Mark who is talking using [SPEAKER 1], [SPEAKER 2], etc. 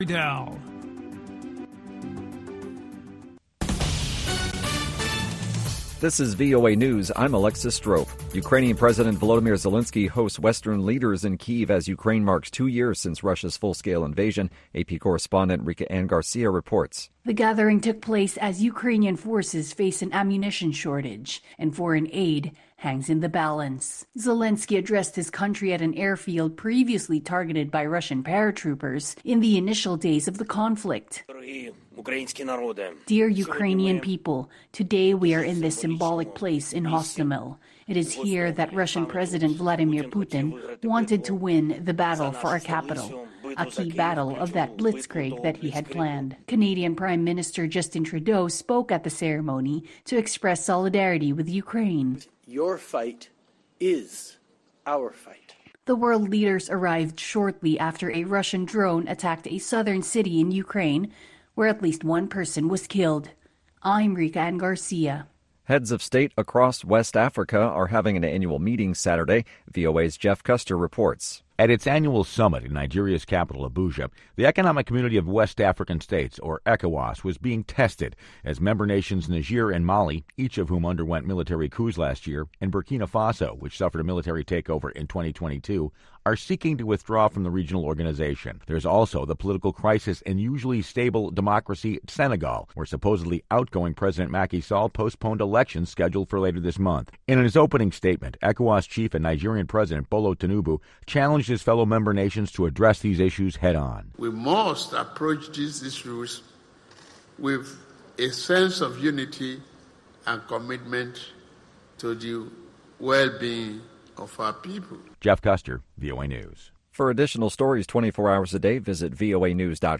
[SPEAKER 1] Dow.
[SPEAKER 2] This is VOA News. I'm Alexis Strope. Ukrainian President Volodymyr Zelensky hosts Western leaders in Kyiv as Ukraine marks 2 years since Russia's full-scale invasion. AP correspondent Rika Ann Garcia reports.
[SPEAKER 3] The gathering took place as Ukrainian forces face an ammunition shortage and foreign aid hangs in the balance. Zelensky addressed his country at an airfield previously targeted by Russian paratroopers in the initial days of the conflict. Dear Ukrainian people, today we are in this symbolic place in Hostomel. It is here that Russian President Vladimir Putin wanted to win the battle for our capital, a key battle of that blitzkrieg that he had planned. Canadian Prime Minister Justin Trudeau spoke at the ceremony to express solidarity with Ukraine.
[SPEAKER 4] Your fight is our fight.
[SPEAKER 3] The world leaders arrived shortly after a Russian drone attacked a southern city in Ukraine, where at least one person was killed. I'm Rika Ann Garcia.
[SPEAKER 2] Heads of state across West Africa are having an annual meeting Saturday. VOA's Jeff Custer reports.
[SPEAKER 5] At its annual summit in Nigeria's capital, Abuja, the Economic Community of West African States, or ECOWAS, was being tested as member nations Niger and Mali, each of whom underwent military coups last year, and Burkina Faso, which suffered a military takeover in 2022, are seeking to withdraw from the regional organization. There's also the political crisis in usually stable democracy Senegal, where supposedly outgoing President Macky Sall postponed elections scheduled for later this month. In his opening statement, ECOWAS chief and Nigerian President Bolo Tinubu challenged his fellow member nations to address these issues head-on.
[SPEAKER 6] We must approach these issues with a sense of unity and commitment to the well-being of our people.
[SPEAKER 5] Jeff Custer, VOA News.
[SPEAKER 2] For additional stories 24 hours a day, visit voanews.com.